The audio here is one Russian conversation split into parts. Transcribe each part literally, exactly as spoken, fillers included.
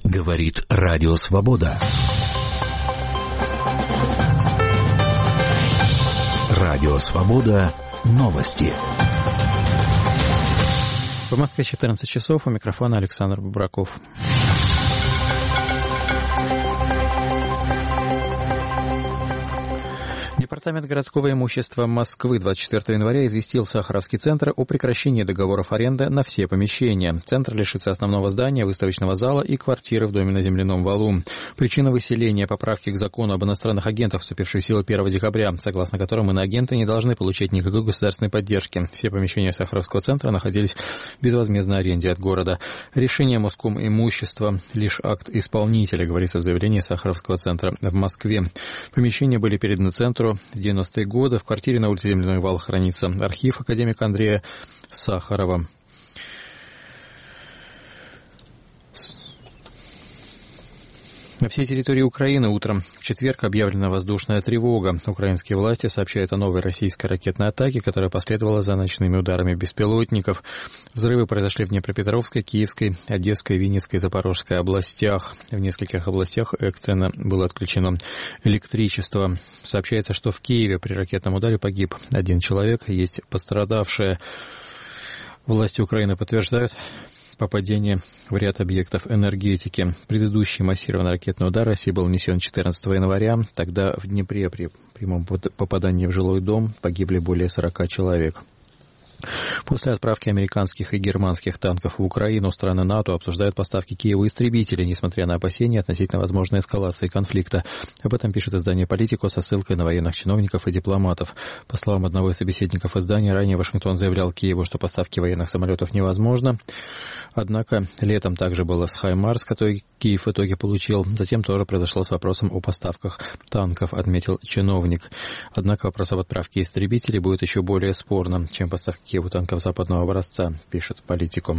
Говорит Радио Свобода. Радио Свобода. Новости. В Москве четырнадцать часов. У микрофона Александр Бубраков. Департамент городского имущества Москвы двадцать четвёртого января известил Сахаровский центр о прекращении договоров аренды на все помещения. Центр лишится основного здания, выставочного зала и квартиры в доме на Земляном валу. Причина выселения — поправки к закону об иностранных агентах, вступившей в силу первого декабря, согласно которым иноагенты не должны получать никакой государственной поддержки. Все помещения Сахаровского центра находились в безвозмездной аренде от города. Решение Моском имущества — лишь акт исполнителя, говорится в заявлении Сахаровского центра в Москве. Помещения были переданы центру в девяностые годы. В квартире на улице Земляной вал хранится архив академика Андрея Сахарова. На всей территории Украины утром в четверг объявлена воздушная тревога. Украинские власти сообщают о новой российской ракетной атаке, которая последовала за ночными ударами беспилотников. Взрывы произошли в Днепропетровской, Киевской, Одесской, Винницкой и Запорожской областях. В нескольких областях экстренно было отключено электричество. Сообщается, что в Киеве при ракетном ударе погиб один человек, есть пострадавшие. Власти Украины подтверждают попадение в ряд объектов энергетики. Предыдущий массированный ракетный удар России был нанесен четырнадцатого января. Тогда в Днепре при прямом попадании в жилой дом погибли более сорока человек. После отправки американских и германских танков в Украину страны НАТО обсуждают поставки Киеву истребителей, несмотря на опасения относительно возможной эскалации конфликта. Об этом пишет издание «Политико» со ссылкой на военных чиновников и дипломатов. По словам одного из собеседников издания, ранее Вашингтон заявлял Киеву, что поставки военных самолетов невозможно. Однако летом также было с «Хаймарс», который Киев в итоге получил. Затем тоже произошло с вопросом о поставках танков, отметил чиновник. Однако вопрос об отправке истребителей будет еще более спорным, чем поставки Киеву танков западного образца, пишет «Политико».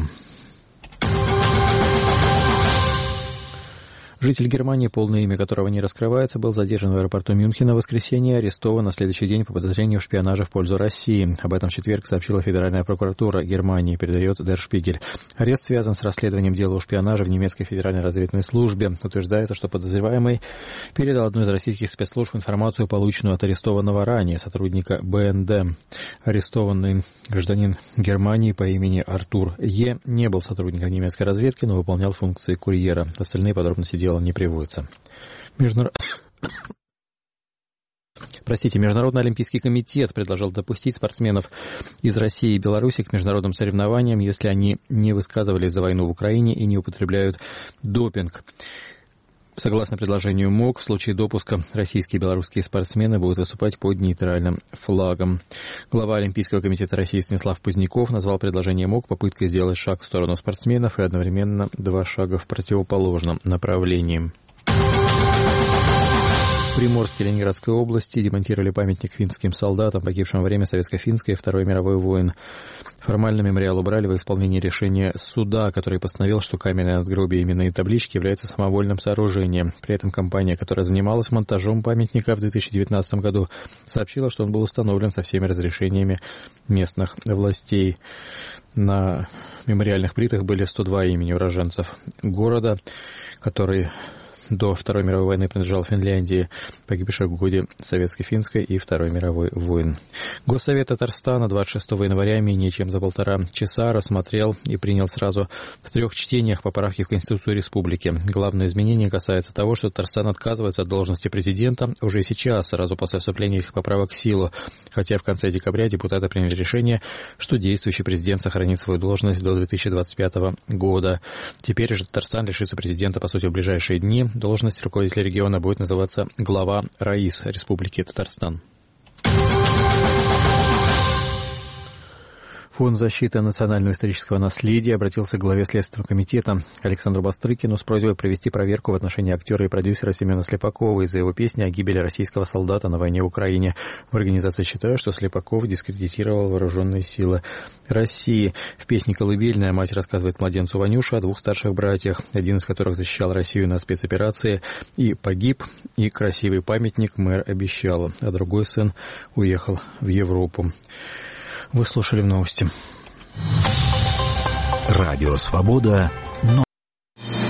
Житель Германии, полное имя которого не раскрывается, был задержан в аэропорту Мюнхена в воскресенье и арестован на следующий день по подозрению в шпионаже в пользу России. Об этом в четверг сообщила Федеральная прокуратура Германии, передает Der Spiegel. Арест связан с расследованием дела о шпионаже в немецкой федеральной разведывательной службе. Утверждается, что подозреваемый передал одной из российских спецслужб информацию, полученную от арестованного ранее сотрудника бэ эн дэ. Арестованный гражданин Германии по имени Артур Е. не был сотрудником немецкой разведки, но выполнял функции курьера. Остальные подробности дела не приводится. Международ... Простите, Международный олимпийский комитет предложил допустить спортсменов из России и Беларуси к международным соревнованиям, если они не высказывались за войну в Украине и не употребляют допинг. Согласно предложению МОК, в случае допуска российские и белорусские спортсмены будут выступать под нейтральным флагом. Глава Олимпийского комитета России Станислав Поздняков назвал предложение МОК попыткой сделать шаг в сторону спортсменов и одновременно два шага в противоположном направлении. В Приморске Ленинградской области демонтировали памятник финским солдатам, погибшим во время Советско-финской и Второй мировой войн. Формально мемориал убрали во исполнение решения суда, который постановил, что каменное надгробие именные таблички является самовольным сооружением. При этом компания, которая занималась монтажом памятника в две тысячи девятнадцатом году, сообщила, что он был установлен со всеми разрешениями местных властей. На мемориальных плитах были сто два имени уроженцев города, который до Второй мировой войны принадлежал Финляндии, погибших в годы Советско-финской и Второй мировой войн. Госсовет Татарстана двадцать шестого января менее чем за полтора часа рассмотрел и принял сразу в трех чтениях поправки в Конституцию Республики. Главное изменение касается того, что Татарстан отказывается от должности президента уже сейчас, сразу после вступления этих поправок в силу, хотя в конце декабря депутаты приняли решение, что действующий президент сохранит свою должность до две тысячи двадцать пятого года. Теперь же Татарстан лишится президента, по сути, в ближайшие дни. Должность руководителя региона будет называться глава РАИС Республики Татарстан. Фонд защиты национального исторического наследия обратился к главе Следственного комитета Александру Бастрыкину с просьбой провести проверку в отношении актера и продюсера Семена Слепакова из-за его песни о гибели российского солдата на войне в Украине. В организации считают, что Слепаков дискредитировал вооруженные силы России. В песне «Колыбельная» мать рассказывает младенцу Ванюше о двух старших братьях, один из которых защищал Россию на спецоперации и погиб, и красивый памятник мэр обещал, а другой сын уехал в Европу. Вы слушали новости. Радио Свобода.